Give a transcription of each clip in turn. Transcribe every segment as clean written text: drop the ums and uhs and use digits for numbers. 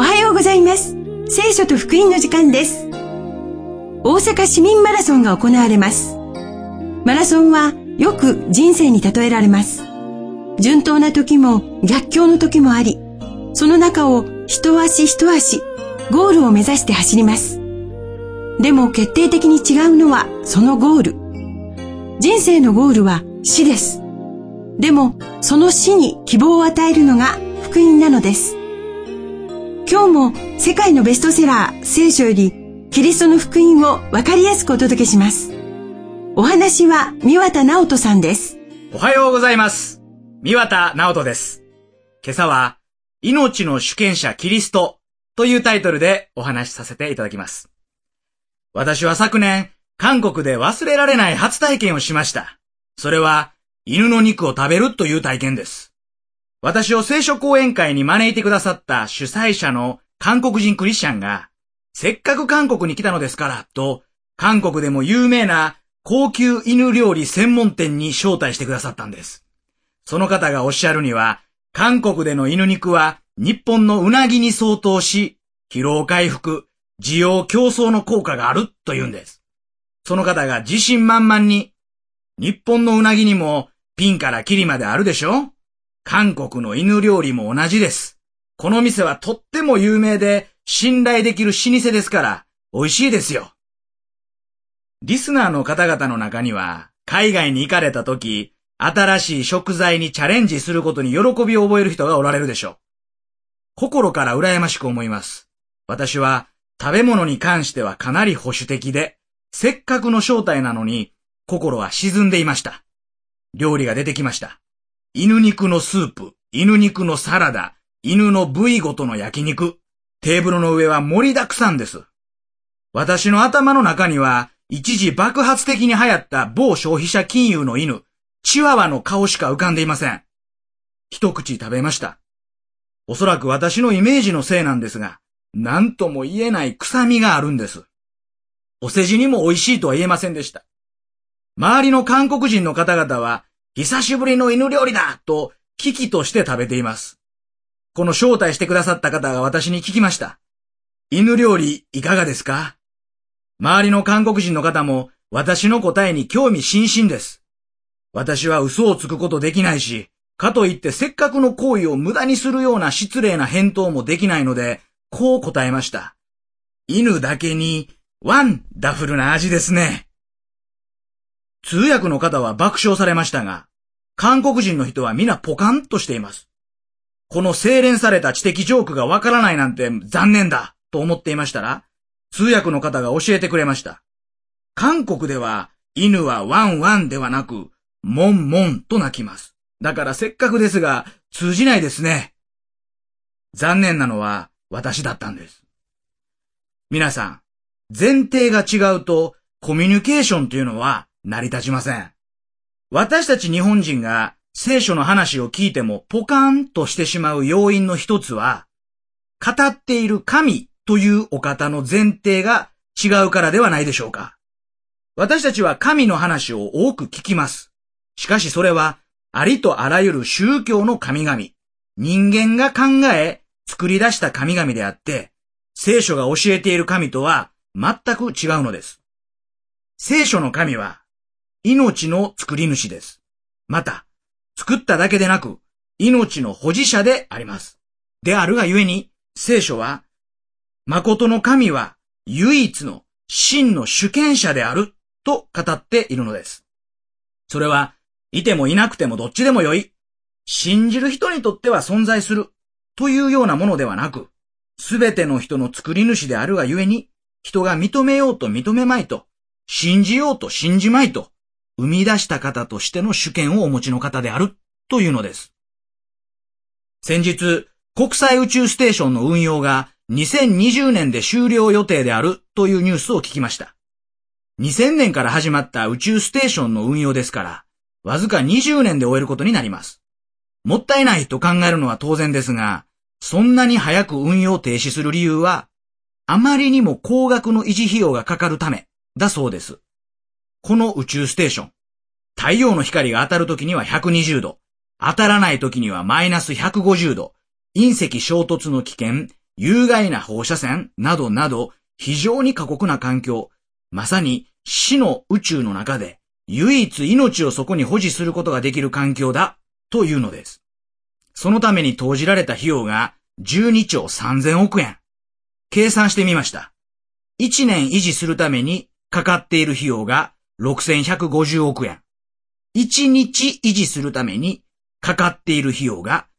はようございます。聖書と福音の時間です。大阪市民マラソンが行われます。マラソンはよく人生に例えられます。順当な時も逆境の時もあり、その中を一足一足ゴールを目指して走ります。でも決定的に違うのはそのゴール。人生のゴールは死です。でもその死に希望を与えるのが福音なのです。今日も世界のベストセラー聖書よりキリストの福音を分かりやすくお届けします。お話は三綿直人さんです。 おはようございます。三綿直人です。今朝は命の主権者キリストというタイトルでお話しさせていただきます。私は昨年韓国で忘れられない初体験をしました。それは犬の肉を食べるという体験です。私を聖書講演会に招いてくださった主催者の韓国人クリスチャンが、せっかく韓国に来たのですからと、韓国でも有名な高級犬料理専門店に招待してくださったんです。その方がおっしゃるには、韓国での犬肉は日本のうなぎに相当し、疲労回復、需要競争の効果があると言うんです。その方が自信満々に、日本のうなぎにもピンからキリまであるでしょ？韓国の犬料理も同じです。この店はとっても有名で信頼できる老舗ですから美味しいですよ。リスナーの方々の中には海外に行かれた時、新しい食材にチャレンジすることに喜びを覚える人がおられるでしょう。心から羨ましく思います。私は食べ物に関してはかなり保守的で、せっかくの招待なのに心は沈んでいました。料理が出てきました。犬肉のスープ、犬肉のサラダ、犬の部位ごとの焼肉。テーブルの上は盛りだくさんです。私の頭の中には、一時爆発的に流行った某消費者金融の犬、チワワの顔しか浮かんでいません。一口食べました。おそらく私のイメージのせいなんですが、何とも言えない臭みがあるんです。お世辞にも美味しいとは言えませんでした。周りの韓国人の方々は、久しぶりの犬料理だと危機として食べています。この招待してくださった方が私に聞きました。犬料理いかがですか？周りの韓国人の方も私の答えに興味津々です。私は嘘をつくことできないし、かといってせっかくの行為を無駄にするような失礼な返答もできないので、こう答えました。犬だけにワンダフルな味ですね。通訳の方は爆笑されましたが、韓国人の人は皆ポカンとしています。この精錬された知的ジョークがわからないなんて残念だと思っていましたら、通訳の方が教えてくれました。韓国では犬はワンワンではなく、モンモンと鳴きます。だからせっかくですが通じないですね。残念なのは私だったんです。皆さん、前提が違うとコミュニケーションというのは成り立ちません。私たち日本人が聖書の話を聞いてもポカーンとしてしまう要因の一つは、語っている神というお方の前提が違うからではないでしょうか。私たちは神の話を多く聞きます。しかしそれはありとあらゆる宗教の神々、人間が考え作り出した神々であって、聖書が教えている神とは全く違うのです。聖書の神は命の作り主です。また、作っただけでなく、命の保持者であります。であるがゆえに、聖書は、誠の神は唯一の真の主権者であると語っているのです。それは、いてもいなくてもどっちでもよい。信じる人にとっては存在するというようなものではなく、すべての人の作り主であるがゆえに、人が認めようと認めまいと、信じようと信じまいと、生み出した方としての主権をお持ちの方であるというのです。先日、国際宇宙ステーションの運用が2020年で終了予定であるというニュースを聞きました。2000年から始まった宇宙ステーションの運用ですから、わずか20年で終えることになります。もったいないと考えるのは当然ですが、そんなに早く運用停止する理由は、あまりにも高額の維持費用がかかるためだそうです。この宇宙ステーション、太陽の光が当たるときには120度、当たらないときにはマイナス150度、隕石衝突の危険、 有害な放射線などなど非常に過酷な環境、まさに死の宇宙の中で唯一命をそこに保持することができる環境だというのです。そのために投じられた費用が12兆3000億円。計算してみました。1年維持するためにかかっている費用が6150億円。1日維持するためにかかっている費用が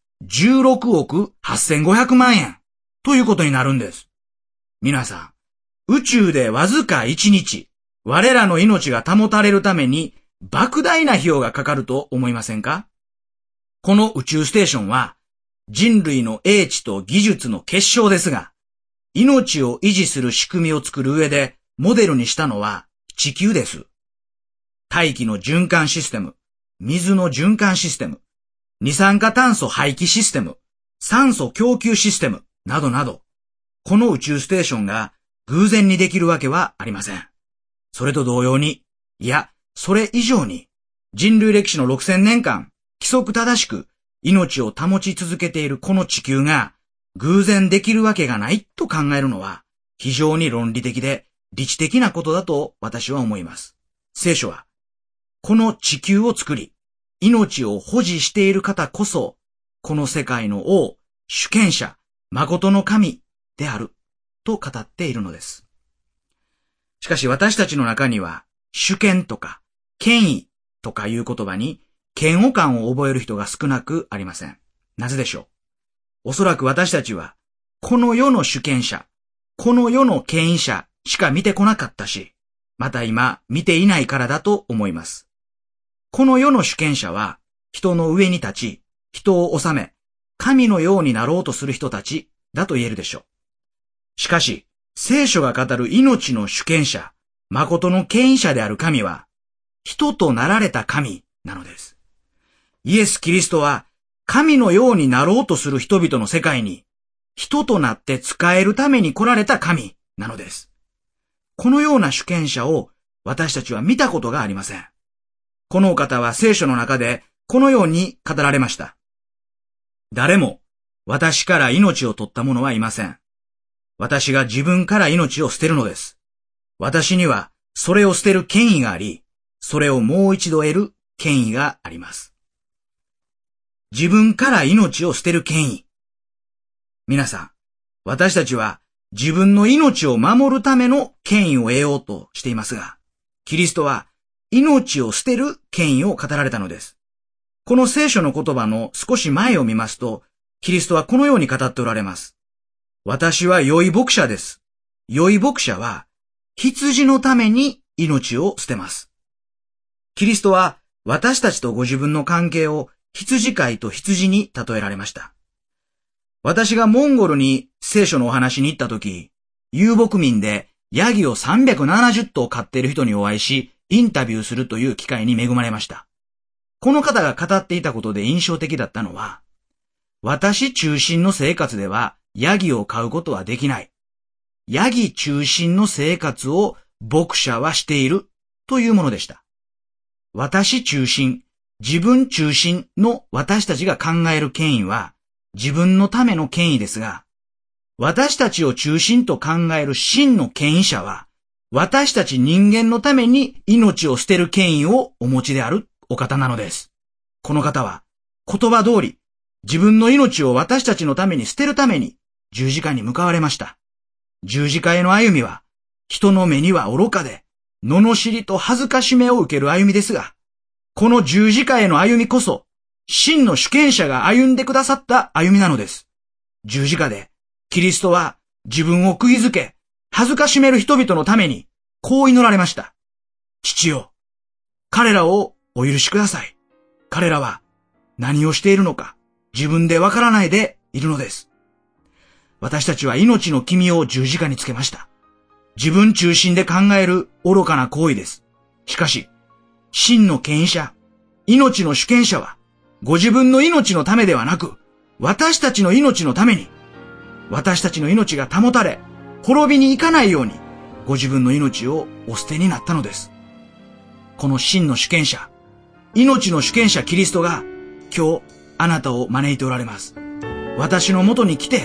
16億8500万円ということになるんです。皆さん、宇宙でわずか1日、我らの命が保たれるために莫大な費用がかかると思いませんか？この宇宙ステーションは人類の英知と技術の結晶ですが、命を維持する仕組みを作る上でモデルにしたのは地球です。大気の循環システム、水の循環システム、二酸化炭素排気システム、酸素供給システムなどなど、この宇宙ステーションが偶然にできるわけはありません。それと同様に、いや、それ以上に、人類歴史の6000年間、規則正しく命を保ち続けているこの地球が、偶然できるわけがないと考えるのは、非常に論理的で理知的なことだと私は思います。聖書は、この地球を作り、命を保持している方こそ、この世界の王、主権者、誠の神である、と語っているのです。しかし私たちの中には、主権とか、権威とかいう言葉に、嫌悪感を覚える人が少なくありません。なぜでしょう？おそらく私たちは、この世の主権者、この世の権威者しか見てこなかったし、また今見ていないからだと思います。この世の主権者は、人の上に立ち、人を治め、神のようになろうとする人たちだと言えるでしょう。しかし、聖書が語る命の主権者、誠の権威者である神は、人となられた神なのです。イエス・キリストは、神のようになろうとする人々の世界に、人となって仕えるために来られた神なのです。このような主権者を私たちは見たことがありません。このお方は聖書の中でこのように語られました。誰も私から命を取った者はいません。私が自分から命を捨てるのです。私にはそれを捨てる権威があり、それをもう一度得る権威があります。自分から命を捨てる権威。皆さん、私たちは自分の命を守るための権威を得ようとしていますが、キリストは命を捨てる権威を語られたのです。この聖書の言葉の少し前を見ますと、キリストはこのように語っておられます。私は良い牧者です。良い牧者は羊のために命を捨てます。キリストは私たちとご自分の関係を羊飼いと羊に例えられました。私がモンゴルに聖書のお話に行ったとき、遊牧民でヤギを370頭飼っている人にお会いし、インタビューするという機会に恵まれました。この方が語っていたことで印象的だったのは、私中心の生活ではヤギを飼うことはできない。ヤギ中心の生活を牧者はしているというものでした。私中心、自分中心の私たちが考える権威は自分のための権威ですが、私たちを中心と考える真の権威者は、私たち人間のために命を捨てる権威をお持ちであるお方なのです。この方は言葉通り自分の命を私たちのために捨てるために十字架に向かわれました。十字架への歩みは人の目には愚かで、罵りと恥ずかしめを受ける歩みですが、この十字架への歩みこそ、真の主権者が歩んでくださった歩みなのです。十字架で、キリストは自分を釘付け、恥ずかしめる人々のために、こう祈られました。父よ、彼らをお許しください。彼らは何をしているのか、自分でわからないでいるのです。私たちは命の君を十字架につけました。自分中心で考える愚かな行為です。しかし、真の権威者、命の主権者は、ご自分の命のためではなく、私たちの命のために、私たちの命が保たれ、滅びに行かないように、ご自分の命をお捨てになったのです。この真の主権者、命の主権者キリストが、今日、あなたを招いておられます。私のもとに来て、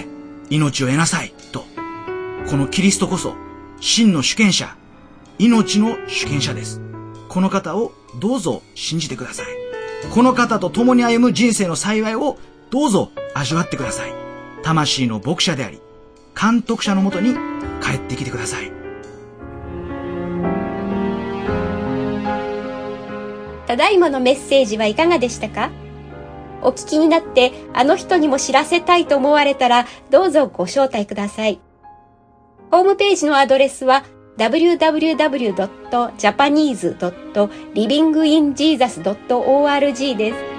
命を得なさいと。このキリストこそ真の主権者、命の主権者です。この方をどうぞ信じてください。この方と共に歩む人生の幸いをどうぞ味わってください。魂の牧者であり、監督者のもとに帰ってきてください。 ただいまのメッセージはいかがでしたか？お聞きになってあの人にも知らせたいと思われたらどうぞご招待ください。ホームページのアドレスは www.japanese.livinginjesus.org です。